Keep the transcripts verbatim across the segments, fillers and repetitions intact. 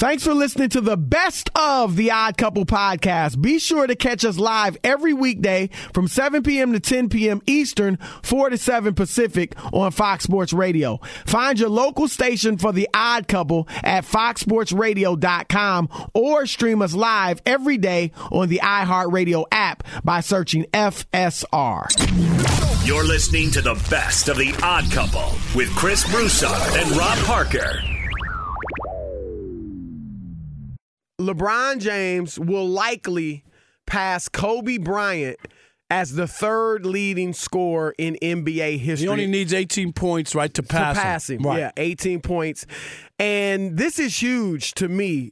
Thanks for listening to the best of the Odd Couple podcast. Be sure to catch us live every weekday from seven p.m. to ten p.m. Eastern, four to seven Pacific on Fox Sports Radio. Find your local station for the Odd Couple at fox sports radio dot com or stream us live every day on the iHeartRadio app by searching F S R. You're listening to the best of the Odd Couple with Chris Broussard and Rob Parker. LeBron James will likely pass Kobe Bryant as the third leading scorer in N B A history. He only needs eighteen points, right, to pass to pass him. him. Right. Yeah, eighteen points. And this is huge to me.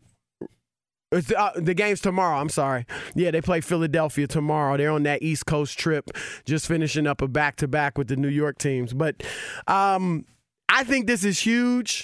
It's, uh, the game's tomorrow. I'm sorry. Yeah, they play Philadelphia tomorrow. They're on that East Coast trip, just finishing up a back-to-back with the New York teams. But um, I think this is huge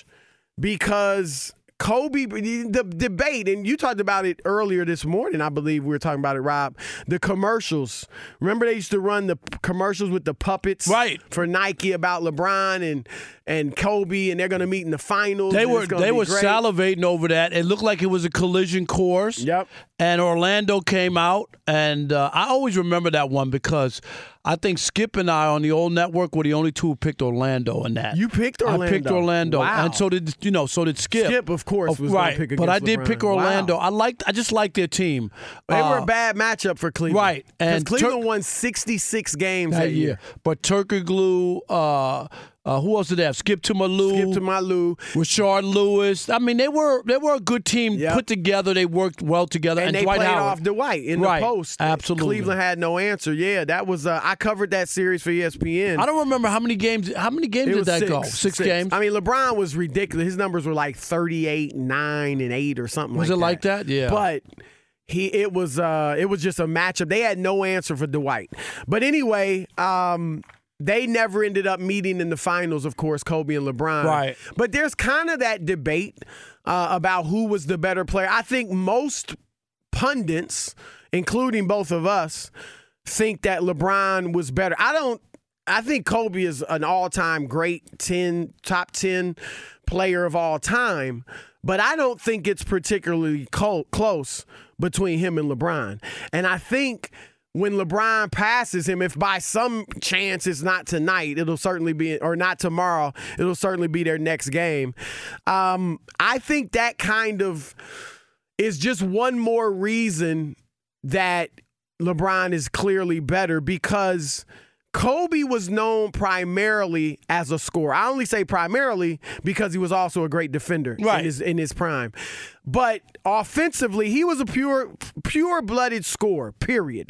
because Kobe, the debate, and you talked about it earlier this morning, I believe we were talking about it, Rob, the commercials. Remember they used to run the commercials with the puppets right. for Nike about LeBron and and Kobe, and they're going to meet in the finals. They were they were great. salivating over that. It looked like it was a collision course. Yep. And Orlando came out, and uh, I always remember that one because I think Skip and I on the old network were the only two who picked Orlando in that. You picked Orlando. I picked Orlando, wow. and so did you know? So did Skip. Skip, of course, was right. going to pick But I against did LeBron. pick Orlando. Wow. I liked. I just liked their team. They uh, were a bad matchup for Cleveland, right? And And Cleveland Tur- won sixty-six games that that year. year. But Turkoglu, uh, uh, who else did they have? Skip to Malou. Skip to Malou. Rashard Lewis. I mean, they were they were a good team Yep. put together. They worked well together. And, And, they Dwight played Howard. off Dwight in Right. the post. Absolutely. Cleveland had no answer. Yeah, that was. Uh, I covered that series for E S P N. I don't remember how many games. How many games It did was that six, go? Six, six games. I mean, LeBron was ridiculous. His numbers were like thirty-eight, nine, and eight or something Was like it that. like that? Yeah. But he, it was, uh, it was just a matchup. They had no answer for Dwight. But anyway, um, they never ended up meeting in the finals, of course, Kobe and LeBron. Right. But there's kind of that debate uh, about who was the better player. I think most pundits, including both of us, think that LeBron was better. I don't. I think Kobe is an all-time great ten, top ten player of all time, but I don't think it's particularly co- close between him and LeBron. And I think when LeBron passes him, if by some chance it's not tonight, it'll certainly be, or not tomorrow, it'll certainly be their next game. Um, I think that kind of is just one more reason that LeBron is clearly better, because Kobe was known primarily as a scorer. I only say primarily because he was also a great defender right. in his in his prime. But offensively, he was a pure pure-blooded scorer, period.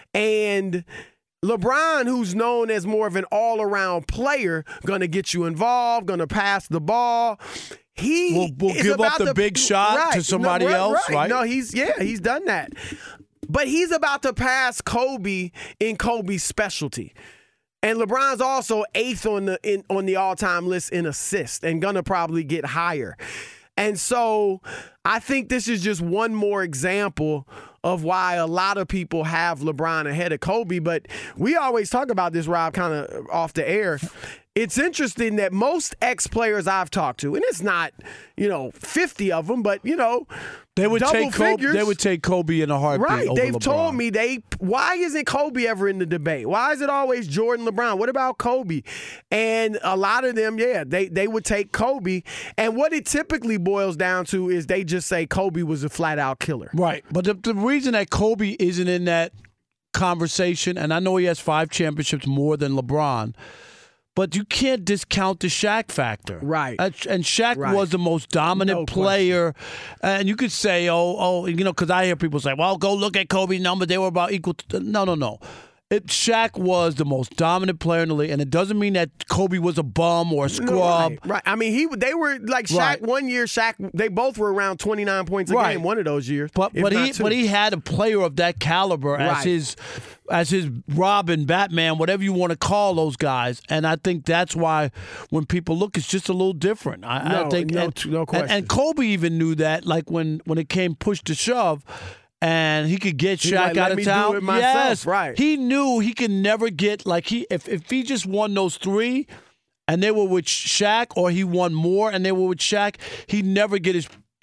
And LeBron, who's known as more of an all-around player, going to get you involved, going to pass the ball. He will will is give about up the to, big shot right, to somebody no, right, else, right? right? No, he's yeah, he's done that. But he's about to pass Kobe in Kobe's specialty. And LeBron's also eighth on the in, on the all-time list in assists and gonna probably get higher. And so I think this is just one more example of why a lot of people have LeBron ahead of Kobe. But we always talk about this, Rob, kind of off the air. It's interesting that most ex-players I've talked to, and it's not, you know, fifty of them, but, you know, They would double take Kobe. figures. They would take Kobe in a heartbeat. Right. Over They've LeBron. told me they. Why isn't Kobe ever in the debate? Why is it always Jordan, LeBron? What about Kobe? And a lot of them, yeah, they they would take Kobe. And what it typically boils down to is they just say Kobe was a flat out killer. Right. But the, the reason that Kobe isn't in that conversation, and I know he has five championships more than LeBron, but you can't discount the Shaq factor. Right. Uh, and Shaq Right. was the most dominant No player. And you could say, oh, oh, you know, because I hear people say, well, go look at Kobe's numbers. They were about equal to. No, no, no. It, Shaq was the most dominant player in the league, and it doesn't mean that Kobe was a bum or a scrub. No, right, right. I mean, he they were like Shaq Right. one year. Shaq, they both were around twenty-nine points a Right. game one of those years. But if but not he two. but he had a player of that caliber as Right. his as his Robin, Batman, whatever you want to call those guys, and I think that's why when people look, it's just a little different. I, No, I think no, and, no and, question. and Kobe even knew that, like when when it came push to shove. And he could get He's Shaq like, out "Let of me do town. it myself." Yes, Right. He knew he could never get like he if if he just won those three, and they were with Shaq, or he won more and they were with Shaq, he'd never get his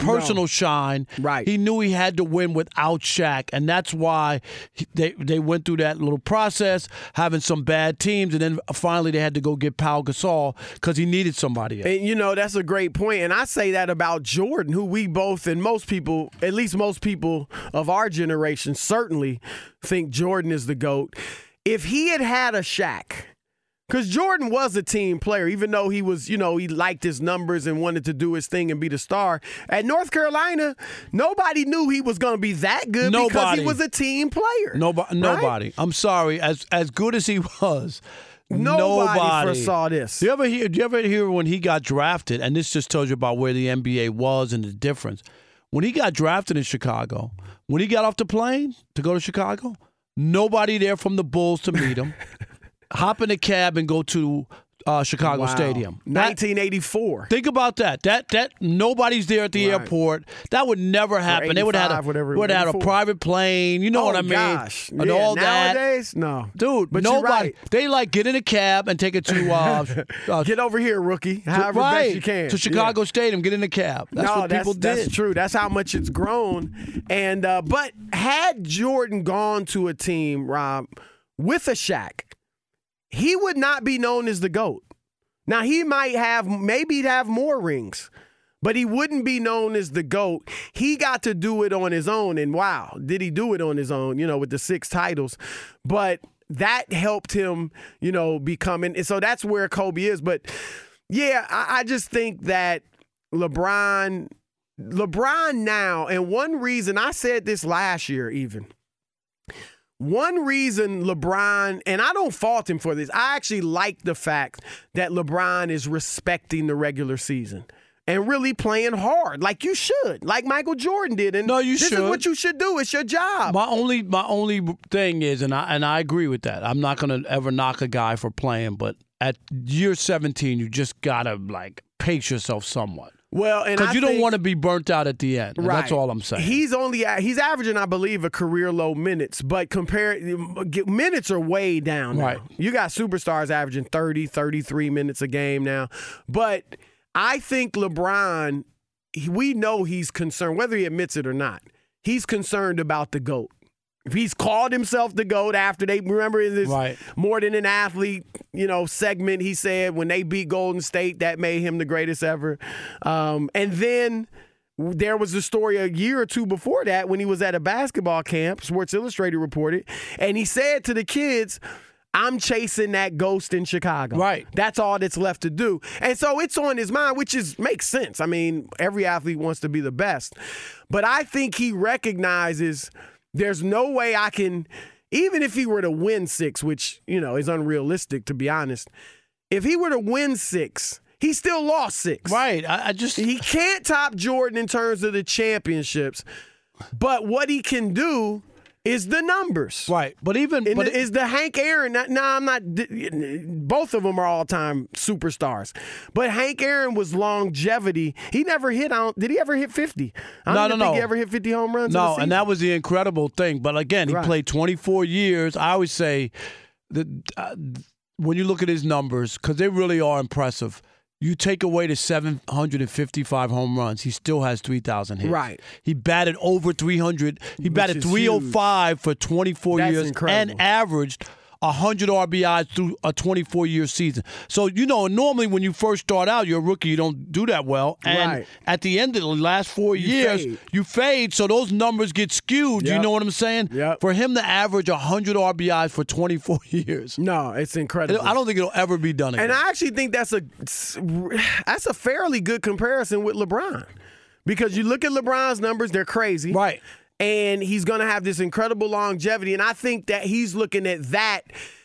personal No. shine. Right. He knew he had to win without Shaq, and that's why he, they they went through that little process, having some bad teams, and then finally they had to go get Pau Gasol because he needed somebody else. And, you know, that's a great point. And I say that about Jordan, who we both, and most people, at least most people of our generation, certainly think Jordan is the GOAT. If he had had a Shaq, because Jordan was a team player, even though he was, you know, he liked his numbers and wanted to do his thing and be the star. At North Carolina, nobody knew he was going to be that good Nobody. because he was a team player. Nobody. Nobody. I'm sorry. As as good as he was, Nobody, nobody foresaw this. Do you ever hear? Do you ever hear when he got drafted? And this just tells you about where the N B A was and the difference. When he got drafted in Chicago, when he got off the plane to go to Chicago, nobody there from the Bulls to meet him. Hop in a cab and go to uh, Chicago Wow. Stadium. That- nineteen eighty-four. Think about that. That that nobody's there at the Right. airport. That would never happen. They would have had eighty-five, a, whatever, would have had a eighty-four. private plane. You know oh, what I mean? Gosh. And yeah, all that. nowadays, no. Dude, But you're nobody. right. They like get in a cab and take it to uh, uh, Get over here, rookie. However right, best you can. to Chicago Yeah. Stadium. Get in a cab. That's no, what that's, people did. that's true. That's how much it's grown. And uh, but had Jordan gone to a team, Rob, with a Shaq, he would not be known as the GOAT. Now, he might have, maybe he'd have more rings, but he wouldn't be known as the GOAT. He got to do it on his own, and wow, did he do it on his own, you know, with the six titles. But that helped him, you know, become, and so that's where Kobe is. But, yeah, I, I just think that LeBron, LeBron now, and one reason, I said this last year even, one reason LeBron, and I don't fault him for this, I actually like the fact that LeBron is respecting the regular season and really playing hard, like you should, like Michael Jordan did. And No, you this should. is what you should do. It's your job. My only my only thing is, and I and I agree with that. I'm not gonna ever knock a guy for playing, but at year seventeen, you just gotta like pace yourself somewhat. Well, and Because I you don't think- want to be burnt out at the end. And Right. That's all I'm saying. He's only he's averaging, I believe, a career low minutes, but compare minutes are way down now. Right. You got superstars averaging thirty, thirty-three minutes a game now. But I think LeBron, he- we know he's concerned, whether he admits it or not, he's concerned about the GOAT. If he's called himself the GOAT after they, remember in this Right. More Than an Athlete, you know, segment, he said when they beat Golden State, that made him the greatest ever. Um, and then there was a story a year or two before that when he was at a basketball camp, Sports Illustrated reported, and he said to the kids, I'm chasing that ghost in Chicago. Right. That's all that's left to do. And so it's on his mind, which is makes sense. I mean, every athlete wants to be the best. But I think he recognizes there's no way I can, even if he were to win six, which, you know, is unrealistic, to be honest. If he were to win six, he still lost six. right. I, I just He can't top Jordan in terms of the championships. But what he can do is the numbers. right. But even And but the- is the Hank Aaron? No, nah, I'm not. Both of them are all-time superstars. But Hank Aaron was longevity. He never hit on. Did he ever hit fifty? I No, don't no, even no. think he ever hit fifty home runs. in a no, season. and that was the incredible thing. But again, he Right. played twenty-four years. I always say that uh, when you look at his numbers, because they really are impressive. You take away the seven hundred fifty-five home runs, he still has three thousand hits. Right. He batted over three hundred. He Which batted is three oh five for twenty-four That's years incredible. and averaged one hundred R B Is through a twenty-four-year season. So, you know, normally when you first start out, you're a rookie, you don't do that well. And Right. at the end of the last four You years, fade. you fade, so those numbers get skewed. You Yep. know what I'm saying? Yep. For him to average one hundred R B Is for twenty-four years, No, it's incredible. I don't think it'll ever be done again. And I actually think that's a that's a fairly good comparison with LeBron, because you look at LeBron's numbers; they're crazy, Right. And he's going to have this incredible longevity, and I think that he's looking at that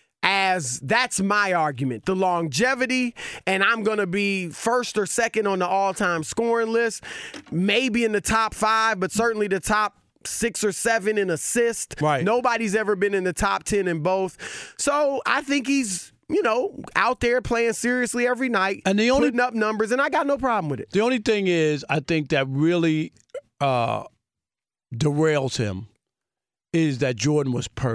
as that's my argument, the longevity, and I'm going to be first or second on the all-time scoring list, maybe in the top five, but certainly the top six or seven in assists. Right. Nobody's ever been in the top ten in both. So I think he's, you know, out there playing seriously every night, And the only- putting up numbers, and I got no problem with it. The only thing is, I think that really uh, derails him is that Jordan was perfect.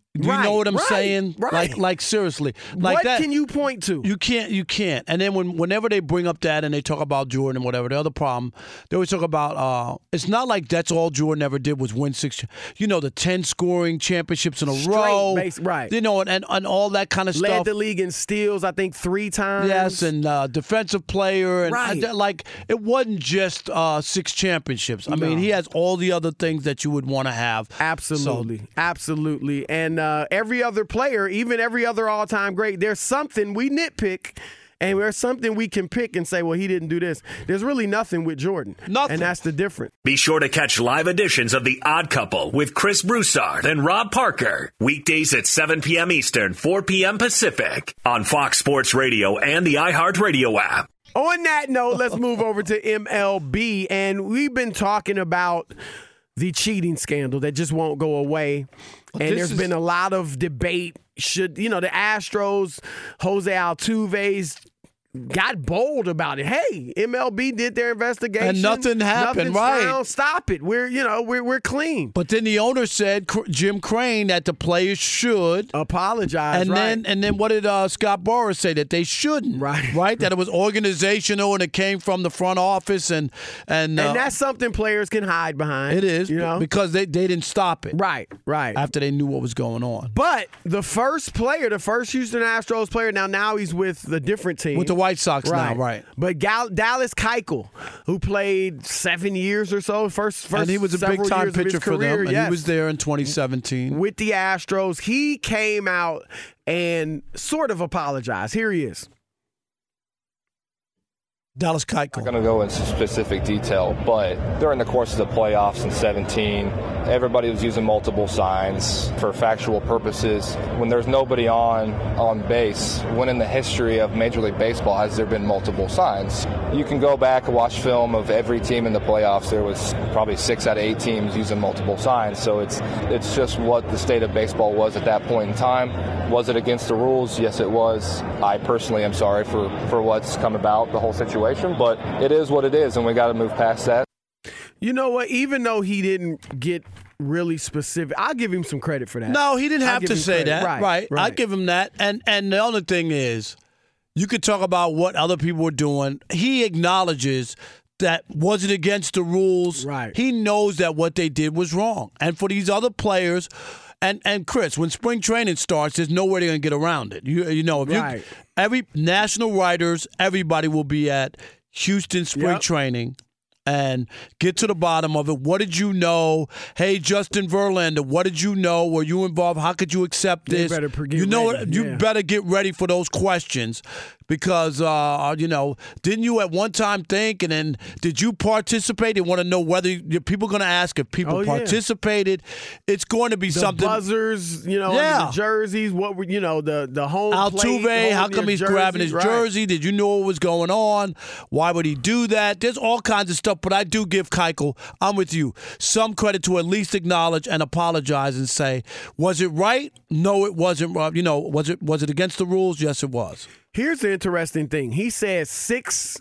Do you Right, know what I'm right, saying? right. Like, like seriously, like what that. can you point to? You can't. You can't. And then when, whenever they bring up that and they talk about Jordan and whatever, the other problem, they always talk about. Uh, it's not like that's all Jordan ever did was win six. You know, the ten scoring championships in a Straight row. base, right. You know, and, and and all that kind of Led stuff. the league in steals, I think, three times. Yes, and uh, defensive player, and Right. uh, like it wasn't just uh, six championships. I mean, No. he has all the other things that you would want to have. Absolutely. So, Absolutely. And uh, every other player, even every other all-time great, there's something we nitpick, and there's something we can pick and say, well, he didn't do this. There's really nothing with Jordan. Nothing. And that's the difference. Be sure to catch live editions of The Odd Couple with Chris Broussard and Rob Parker. Weekdays at seven p.m. Eastern, four p.m. Pacific on Fox Sports Radio and the iHeartRadio app. On that note, let's move over to M L B. And we've been talking about the cheating scandal that just won't go away. Well, and this there's is- been a lot of debate. Should, you know, the Astros, Jose Altuve's got bold about it. Hey, M L B did their investigation. And nothing happened, Nothing's right. found. Stop it. We're, you know, we're, we're clean. But then the owner said, Cr- Jim Crane, that the players should. Apologize, And right. then, and then, what did uh, Scott Boras say? That they shouldn't, Right. Right? That it was organizational and it came from the front office, and and, uh, and that's something players can hide behind. it is, you know? because they, they didn't stop it Right, right. after they knew what was going on But the first player, the first Houston Astros player, now now he's with a different team. with the White Sox right. now, right? But Gal- Dallas Keuchel, who played seven years or so, first, first And he was a several big time years of his pitcher for career, them, and yes, he was there in twenty seventeen. with the Astros. He came out and sort of apologized. Here he is. Dallas I'm not Keuchel. going to go into specific detail, but during the course of the playoffs in seventeen, everybody was using multiple signs for factual purposes. When there's nobody on on base, when in the history of Major League Baseball has there been multiple signs? You can go back and watch film of every team in the playoffs. There was probably six out of eight teams using multiple signs. So it's it's just what the state of baseball was at that point in time. Was it against the rules? Yes, it was. I personally am sorry for, for what's come about, the whole situation, but it is what it is, and we got to move past that. You know what? Even though he didn't get really specific, I'll give him some credit for that. No, he didn't I'll have give to him say credit. that. Right, Right. I right. give him that. And and the other thing is, you could talk about what other people were doing. He acknowledges that was it against the rules. Right. He knows that what they did was wrong. And for these other players, and and Chris, when spring training starts, there's no way they're gonna get around it. You you know, if Right. you every national writers, everybody will be at Houston spring Yep. training. And get to the bottom of it. What did you know? Hey, Justin Verlander, what did you know? Were you involved? How could you accept They this? better per- get you know, ready, you yeah. better get ready for those questions because, uh, you know, didn't you at one time think, and then did you participate? They want to know whether you, people are going to ask if people Oh, yeah. participated. It's going to be The something. buzzers, you know, Yeah. under the jerseys, what were, you know, the, the home plate, Altuve, how holding come your he's grabbing his right. jersey? Did you know what was going on? Why would he do that? There's all kinds of stuff, but I do give Keuchel, I'm with you, some credit to at least acknowledge and apologize and say, was it right? No, it wasn't. Uh, You know, was it was it against the rules? Yes, it was. Here's the interesting thing. He said six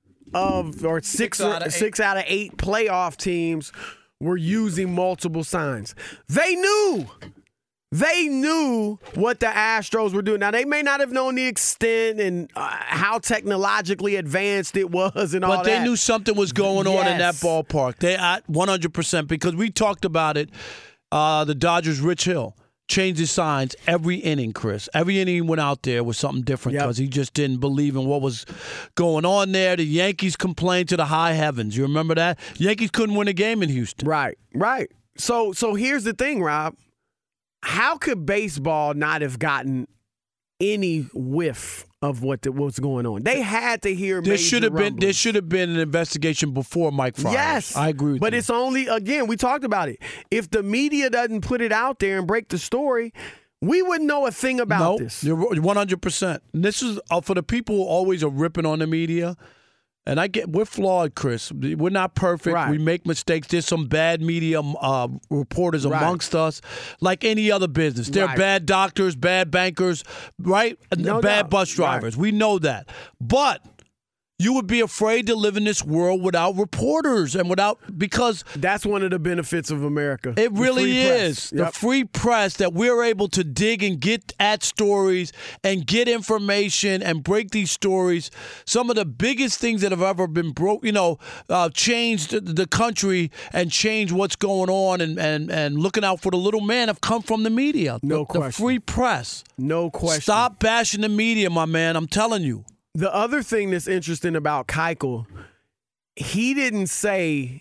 of or six Six out of or, six out of eight playoff teams were using multiple signs. They knew. They knew what the Astros were doing. Now, they may not have known the extent and uh, how technologically advanced it was and all But that. they knew something was going on in that Yes. ballpark. They at one hundred percent because we talked about it. Uh, the Dodgers, Rich Hill, changed his signs every inning, Chris. Every inning he went out there was something different Yep. because he just didn't believe in what was going on there. The Yankees complained to the high heavens. You remember that? Yankees couldn't win a game in Houston. Right, right. So, so here's the thing, Rob. How could baseball not have gotten any whiff of what the, what's going on? They had to hear. There major should have been there rumblings. should have been an investigation before Mike Friars. Yes, I agree with but you. it's only again we talked about it. If the media doesn't put it out there and break the story, we wouldn't know a thing about no, this. You're one hundred percent. And this is uh, for the people who always are ripping on the media. And I get we're flawed, Chris. We're not perfect. Right. We make mistakes. There's some bad media uh, reporters Right. amongst us, like any other business. There are Right. bad doctors, bad bankers, right? No bad doubt. bus drivers. We know that. But you would be afraid to live in this world without reporters and without because that's one of the benefits of America. It really is. Yep. The free press that we're able to dig and get at stories and get information and break these stories. Some of the biggest things that have ever been broke, you know, uh, changed the country and changed what's going on and, and, and looking out for the little man have come from the media. No the, question. The free press. No question. Stop bashing the media, my man. I'm telling you. The other thing that's interesting about Keuchel, he didn't say,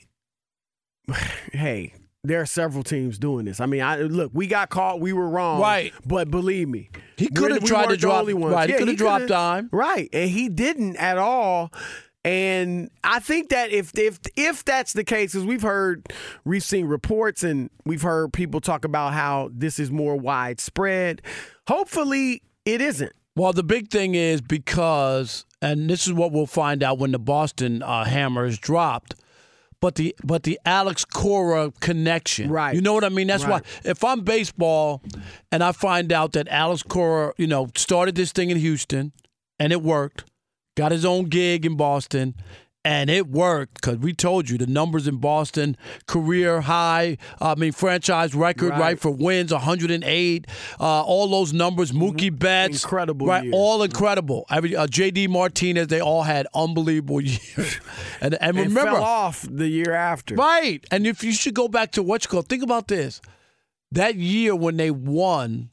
hey, there are several teams doing this. I mean, I look, we got caught, we were wrong. Right. But believe me. He could have tried to drop, right, yeah, he could have dropped dime. Right, and he didn't at all. And I think that if if if that's the case, because we've heard, we've seen reports and we've heard people talk about how this is more widespread. Hopefully it isn't. Well, the big thing is because, and this is what we'll find out when the Boston uh, hammer is dropped, but the but the Alex Cora connection. Right. You know what I mean? That's right. why if I'm baseball and I find out that Alex Cora, you know, started this thing in Houston and it worked, got his own gig in Boston, and it worked because we told you the numbers in Boston, career high, I mean, franchise record, right, right for wins, one hundred eight, uh, all those numbers, Mookie Betts. Incredible right, year. All incredible. Every, uh, J D Martinez, they all had unbelievable years. and, and remember, fell off the year after. Right. And if you should go back to what you call, think about this. That year when they won,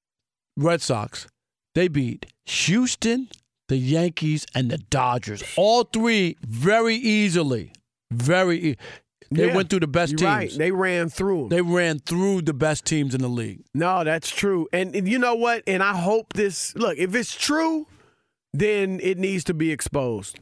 Red Sox, they beat Houston, the Yankees, and the Dodgers. All three very easily. Very e- They yeah, went through the best teams. Right. They ran through them. They ran through the best teams in the league. No, that's true. And, and you know what? And I hope this – look, if it's true, then it needs to be exposed.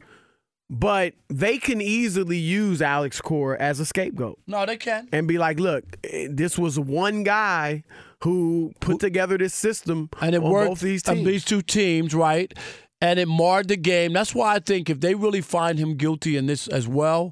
But they can easily use Alex Cora as a scapegoat. No, they can. And be like, look, this was one guy who put together this system and it on worked both these on teams. these two teams, right? And it marred the game. That's why I think if they really find him guilty in this as well,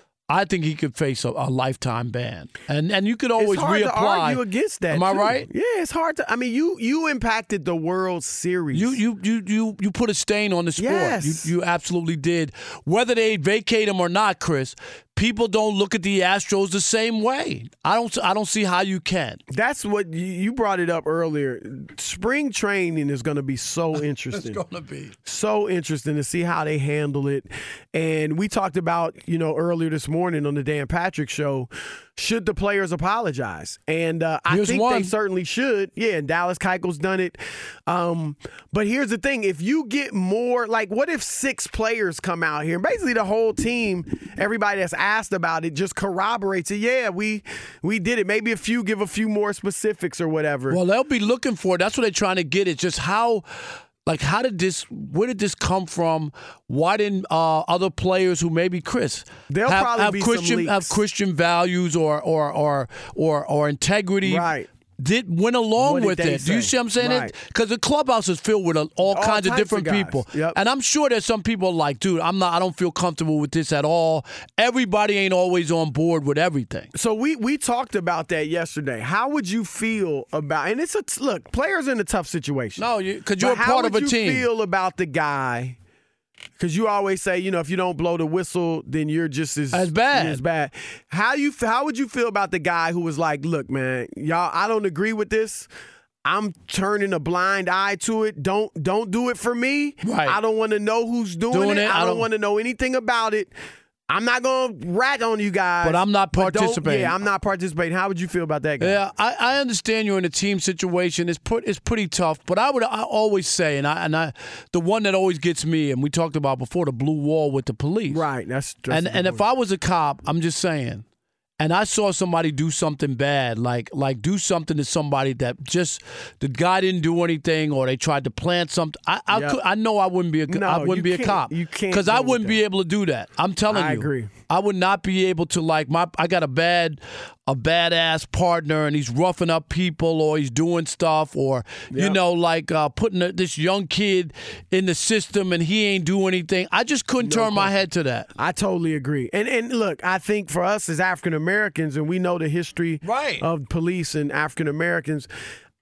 I think he could face a, a lifetime ban. And and you could always it's hard reapply. to argue against that. Am I too. right? Yeah, it's hard to. I mean, you you impacted the World Series. You you you you you put a stain on the sport. Yes. You you absolutely did. Whether they vacate him or not, Chris, people don't look at the Astros the same way. I don't I don't see how you can. That's what you, you brought it up earlier. Spring training is going to be so interesting. It's going to be so interesting to see how they handle it. And we talked about, you know, earlier this morning on the Dan Patrick Show, should the players apologize? And uh, I Here's think one. they certainly should. Yeah, and Dallas Keuchel's done it. Um, but here's the thing. If you get more, like what if six players come out here? And basically the whole team, everybody that's asked about it, just corroborates it. Yeah, we we did it. Maybe a few give a few more specifics or whatever. Well, they'll be looking for it. That's what they're trying to get. It's just how, like, how did this, where did this come from? Why didn't uh, other players who maybe Chris There'll have, probably have be some Christian leaks. have Christian values or or or or, or integrity? Right. Did went along What did with they it. Do you say? see what I'm saying? Right. Because the clubhouse is filled with a, all, All kinds of types different of guys. people, Yep. and I'm sure there's some people like, dude, I'm not. I don't feel comfortable with this at all. Everybody ain't always on board with everything. So we we talked about that yesterday. How would you feel about? And it's a look, players in a tough situation. No, because you, you're But a part of a How would team. you feel about the guy? Because you always say, you know, if you don't blow the whistle, then you're just as As bad. As bad. How you how would you feel about the guy who was like, look, man, y'all, I don't agree with this. I'm turning a blind eye to it. Don't don't do it for me. Right. I don't want to know who's doing, Doing it. it, I, I don't, don't- want to know anything about it. I'm not going to rat on you guys. But I'm not don't- participating. Yeah, I'm not participating. How would you feel about that guy? Yeah, I, I understand you're in a team situation. It's put it's pretty tough, but I would I always say, and I and I, the one that always gets me, and we talked about before, the blue wall with the police. Right. That's, that's And a good and if point. I was a cop, I'm just saying, and I saw somebody do something bad, like like do something to somebody that just the guy didn't do anything, or they tried to plant something. I I, Yep. could, I know I wouldn't be a No, I wouldn't you be a can't- cop. you can't because I go with wouldn't be that. able to do that. I'm telling I you, agree. I would not be able to like my. I got a bad, a badass partner, and he's roughing up people, or he's doing stuff, or you Yep. know, like uh, putting a, this young kid in the system, and he ain't do anything. I just couldn't turn my head to that. I totally agree. And and look, I think for us as African Americans, and we know the history Right. of police and African Americans,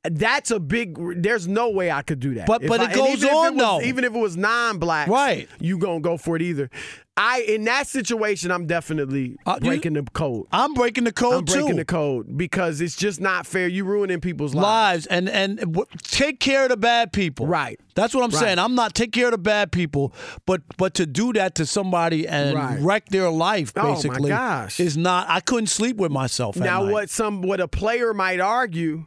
That's a big. There's no way I could do that. But If but I, it goes on it was, though. Even if it was non-black, right? You gonna go for it either. I in that situation, I'm definitely uh, breaking you, the code. I'm breaking the code I'm breaking too. the code because it's just not fair. You ruining people's lives. lives and and w- take care of the bad people. Right. That's what I'm right. saying. I'm not take care of the bad people, but but to do that to somebody and right. wreck their life basically oh my gosh. is not. I couldn't sleep with myself. At now, night. what some what a player might argue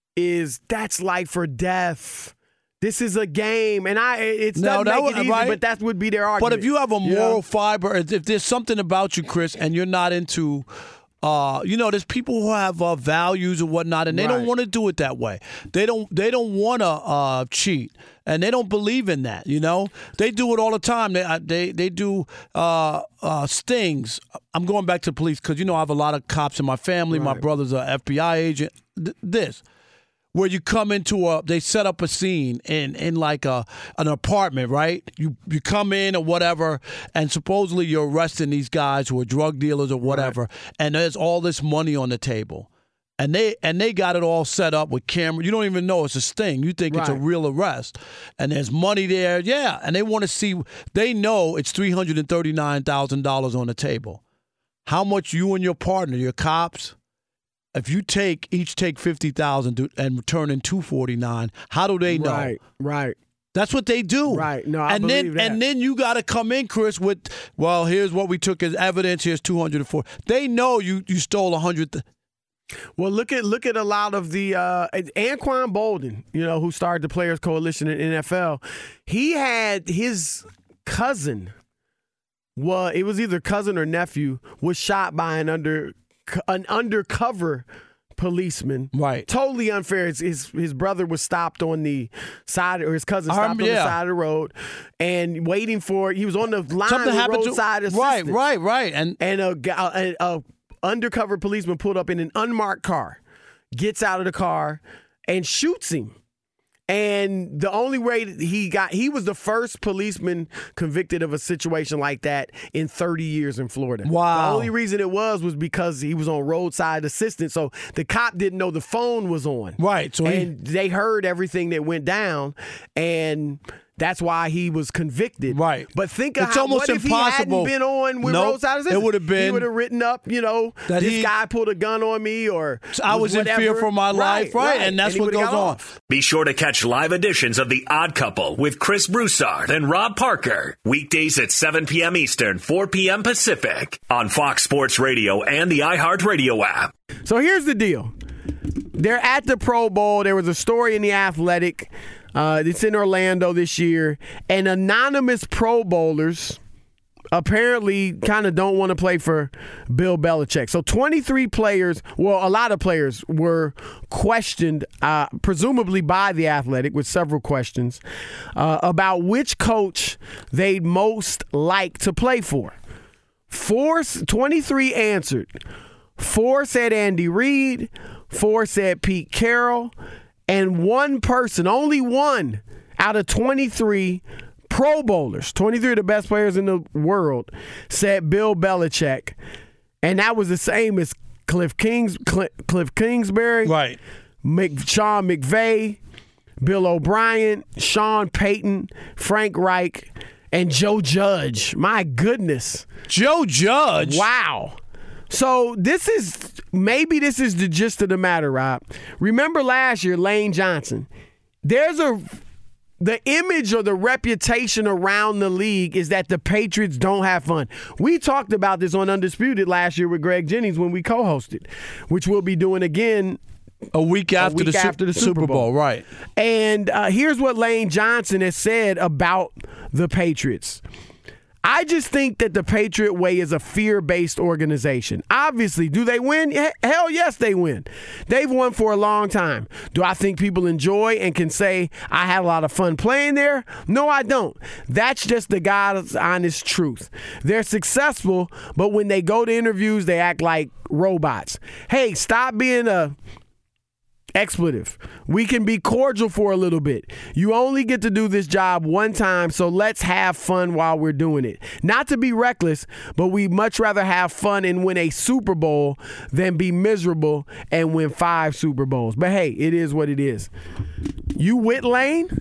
is that's life or death. This is a game, and I it No, doesn't that make would- it easy, right. but that would be their argument. But if you have a You moral know? fiber, if if there's something about you, Chris, and you're not into, uh, you know, there's people who have uh, values and whatnot, and they don't Right. want to do it that way. They don't. They don't want to uh, cheat, and they don't believe in that. You know, they do it all the time. They uh, they they do uh, uh, stings. I'm going back to police because you know I have a lot of cops in my family. My Right. brother's an F B I agent. Th- this. Where you come into a, they set up a scene in, in like a an apartment, right? You you come in or whatever, and supposedly you're arresting these guys who are drug dealers or whatever, right. And there's all this money on the table, and they and they got it all set up with camera. You don't even know it's a sting. You think it's a Right. real arrest, and there's money there, yeah. And they want to see. They know it's three hundred and thirty nine thousand dollars on the table. How much you and your partner, your cops. If you take each take fifty thousand and return in two forty nine, how do they know? Right, right. That's what they do. Right. No, I and believe then that. and then you got to come in, Chris, with well, here's what we took as evidence. Here's two hundred four. They know you you stole a hundred. Th- Well, look at look at a lot of the uh, Anquan Bolden, you know, who started the Players Coalition in N F L. He had his cousin. Well, it was either cousin or nephew was shot by an under. an undercover policeman. Right. Totally unfair. His, his his brother was stopped on the side, or his cousin stopped Um, on yeah. the side of the road and waiting for, he was on the line Something with happened to roadside assistance. right, right, right, and And a, gu- a, a undercover policeman pulled up in an unmarked car, gets out of the car, and shoots him. And the only way that he got, he was the first policeman convicted of a situation like that in thirty years in Florida. Wow. The only reason it was was because he was on roadside assistance. So the cop didn't know the phone was on. Right. So he- and they heard everything that went down. And that's why he was convicted. Right. But think of It's how, almost what if impossible. he hadn't been on with Nope. roadside assistance? It would have been- He would have written up, you know, That this he- guy pulled a gun on me, or I was in whatever. fear for my life, right, and that's he what would've goes got on. off. Be sure to catch live editions of The Odd Couple with Chris Broussard and Rob Parker. Weekdays at seven p.m. Eastern, four p.m. Pacific on Fox Sports Radio and the iHeartRadio app. So here's the deal. They're at the Pro Bowl. There was a story in The Athletic. Uh, it's in Orlando this year. And anonymous Pro Bowlers apparently kind of don't want to play for Bill Belichick. So twenty-three players, well, a lot of players were questioned, uh, presumably by The Athletic, with several questions uh, about which coach they'd most like to play for. Four, twenty-three answered. Four said Andy Reid. Four said Pete Carroll. And one person, only one out of twenty-three Pro Bowlers, twenty-three of the best players in the world, said Bill Belichick. And that was the same as Cliff Kings, Cliff, Cliff Kingsbury, right. Mc, Sean McVay, Bill O'Brien, Sean Payton, Frank Reich, and Joe Judge. My goodness. Joe Judge. Wow. So this is, maybe this is the gist of the matter, Rob. Remember last year, Lane Johnson. There's a, the image or the reputation around the league is that the Patriots don't have fun. We talked about this on Undisputed last year with Greg Jennings when we co-hosted, which we'll be doing again A week after, a week the, after the Super Bowl. Right. And uh, here's what Lane Johnson has said about the Patriots. I just think that the Patriot Way is a fear-based organization. Obviously, do they win? Hell yes, they win. They've won for a long time. Do I think people enjoy and can say I had a lot of fun playing there? No, I don't. That's just the God's honest truth. They're successful, but when they go to interviews, they act like robots. Hey, stop being a Expletive. We can be cordial for a little bit. You only get to do this job one time, so let's have fun while we're doing it. Not to be reckless, but we much rather have fun and win a Super Bowl than be miserable and win five Super Bowls. But hey, it is what it is. You with Lane?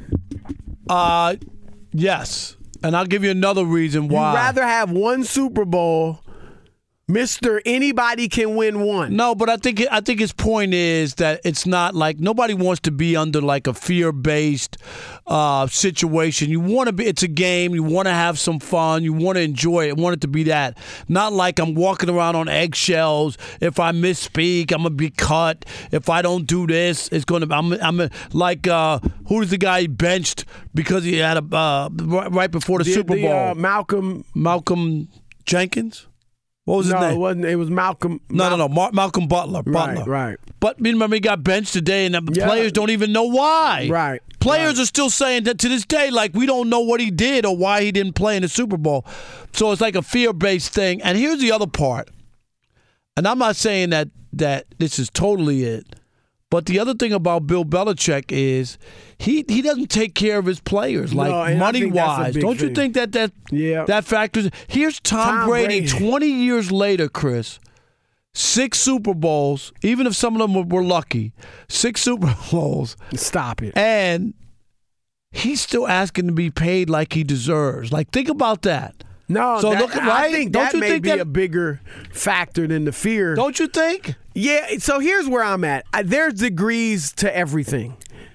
Uh, yes. And I'll give you another reason why. You'd rather have one Super Bowl, Mister Anybody can win one. No, but I think I think his point is that it's not like nobody wants to be under like a fear-based uh, situation. You want to be. It's a game. You want to have some fun. You want to enjoy it. Want it to be that. Not like I'm walking around on eggshells. If I misspeak, I'm gonna be cut. If I don't do this, it's gonna. I'm. I'm like uh, who's the guy he benched because he had a uh, right before the, the Super the, Bowl? Uh, Malcolm Malcolm Jenkins. What was his no, name? it wasn't. It was Malcolm. No, Mal- no, no. Mar- Malcolm Butler. Right, Butler. right. But remember, he got benched today, and the Yeah. players don't even know why. Right. Players right. are still saying that to this day, like, we don't know what he did or why he didn't play in the Super Bowl. So it's like a fear-based thing. And here's the other part. And I'm not saying that that this is totally it. But the other thing about Bill Belichick is he, he doesn't take care of his players, like No, and I money think that's a wise. big Don't you thing. think that that, Yeah. that factors? Here's Tom, Tom Brady, Brady. twenty years later, Chris. Six Super Bowls, even if some of them were, were lucky. Six Super Bowls. Stop it. And he's still asking to be paid like he deserves. Like, think about that. No, So that, look, I right? think Don't that you may think be that- a bigger factor than the fear. Don't you think? Yeah, so here's where I'm at. I- There's degrees to everything.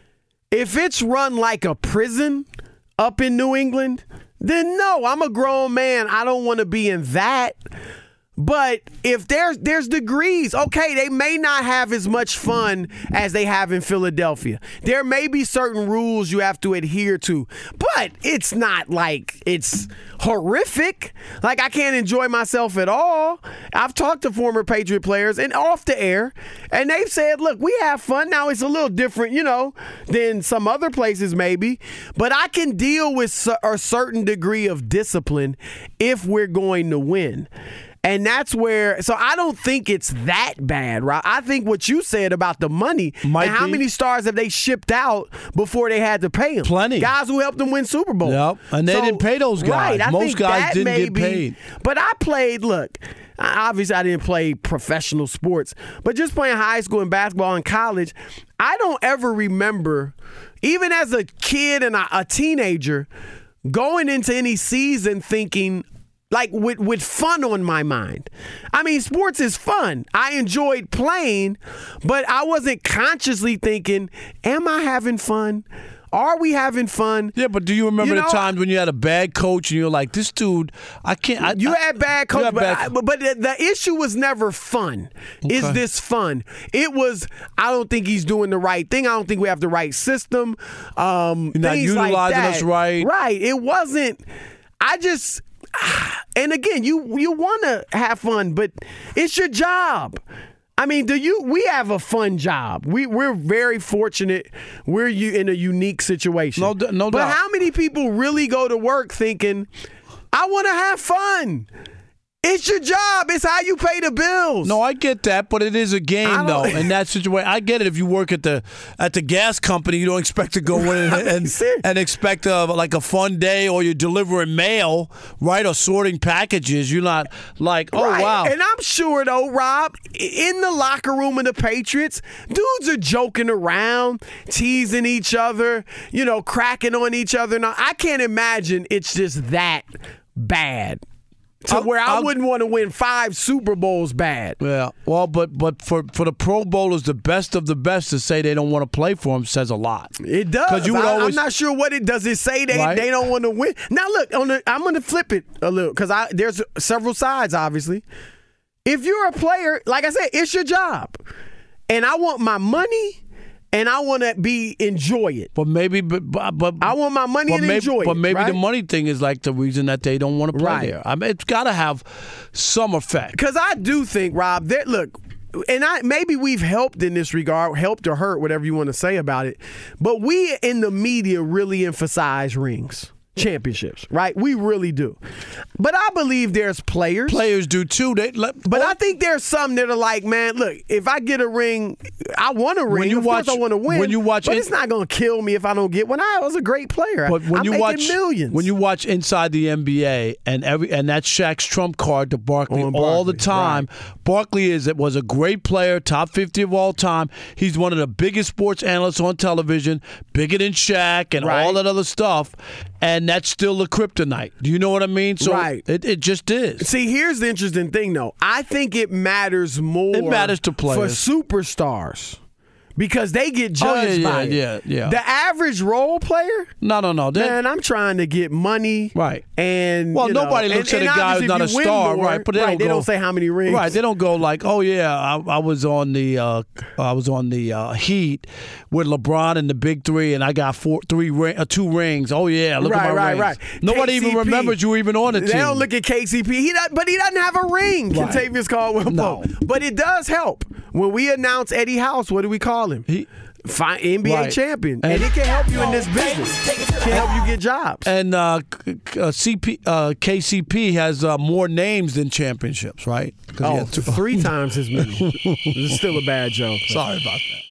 If it's run like a prison up in New England, then no, I'm a grown man. I don't want to be in that. But if there's there's degrees, okay, they may not have as much fun as they have in Philadelphia. There may be certain rules you have to adhere to, but it's not like it's horrific. Like I can't enjoy myself at all. I've talked to former Patriot players and off the air, and they've said, look, we have fun. Now it's a little different, you know, than some other places maybe, but I can deal with a certain degree of discipline if we're going to win. And that's where, so I don't think it's that bad, right? I think what you said about the money, Might and how be. many stars have they shipped out before they had to pay them? Plenty. Guys who helped them win Super Bowl. Yep, and they didn't pay those guys. Right, I Most think guys that didn't may get be- paid. But I played, look, I- obviously I didn't play professional sports, but just playing high school and basketball in college, I don't ever remember, even as a kid and a, a teenager, going into any season thinking, like with, with fun on my mind. I mean, sports is fun. I enjoyed playing, but I wasn't consciously thinking, am I having fun? Are we having fun? Yeah, but do you remember You the know, times when you had a bad coach and you're like, this dude, I can't. I, You I, had bad you coach, had but, bad- I- but, but the, the issue was never fun. Is Okay. this fun? It was, I don't think he's doing the right thing. I don't think we have the right system. Um, You're not things like utilizing that. us right. Right. It wasn't, I just, and again, you, you want to have fun, but it's your job. I mean, do you? We have a fun job. We we're very fortunate. We're you in a unique situation. No d- no but doubt. how many people really go to work thinking, I want to have fun? It's your job. It's how you pay the bills. No, I get that, but it is a I game don't- though. In that situation, I get it. If you work at the at the gas company, you don't expect to go in and and, serious. and expect a, like a fun day, or you're delivering mail, right, or sorting packages. You're not like, oh Right. wow. And I'm sure though, Rob, in the locker room of the Patriots, dudes are joking around, teasing each other, you know, cracking on each other. Now, I can't imagine it's just that bad. To I'll- where I I'll- wouldn't want to win five Super Bowls bad. Yeah, well, but but for for the Pro Bowlers, the best of the best, to say they don't want to play for him says a lot. It does. 'Cause you would I, always- I'm not sure what it does. It say they, Right. they don't want to win. Now look, on the, I'm going to flip it a little because I there's several sides. Obviously, if you're a player, like I said, it's your job, and I want my money, and I want to be enjoy it. But maybe, but but, but I want my money but and maybe, enjoy it. But maybe right? the money thing is like the reason that they don't want to play Right. there. I mean, it's got to have some effect. Because I do think, Rob, that look, and I maybe we've helped in this regard, helped or hurt, whatever you want to say about it. But we in the media really emphasize rings. championships, right? We really do. But I believe there's players. Players do too. They, let, but I think there's some that are like, man, look, if I get a ring, I want a ring. When you of watch, course I want to win. When you watch, but in, it's not going to kill me if I don't get one. I was a great player. But when I'm you making watch millions. When you watch Inside the N B A and every and that's Shaq's trump card to Barkley On all the Barkley, time. right. Barkley is was a great player, top fifty of all time. He's one of the biggest sports analysts on television, bigger than Shaq and Right. all that other stuff. And that's still the kryptonite. Do you know what I mean? So Right. it, it just is. See, here's the interesting thing, though. I think it matters more It matters to players. for superstars because they get Oh, judged yeah, by yeah, it. yeah, yeah. The average role player, No, no, no. That- man, I'm trying to get money. Right. And Well, you know, nobody looks and, at and a guy obviously who's not if a you win star, more, right? But they right, don't they go, don't say how many rings. Right, they don't go like, "Oh yeah, I, I was on the uh, I was on the uh, Heat with LeBron and the Big Three, and I got four, three, ring, uh, two rings. Oh yeah, look right, at my right, rings." right. Nobody K C P, even remembers you even on the they team. don't look at K C P. He does, but he doesn't have a ring. Right. Kentavious Caldwell No. Pope. But it does help when we announce Eddie House. What do we call him? He- Fine, N B A Right. champion, and, And- it can help you in this business. It can help you get jobs. and uh, c- uh, C P, uh, K C P has uh, more names than championships, right? 'Cause he Oh, had two- three times as many. This is still a bad joke. Sorry about that.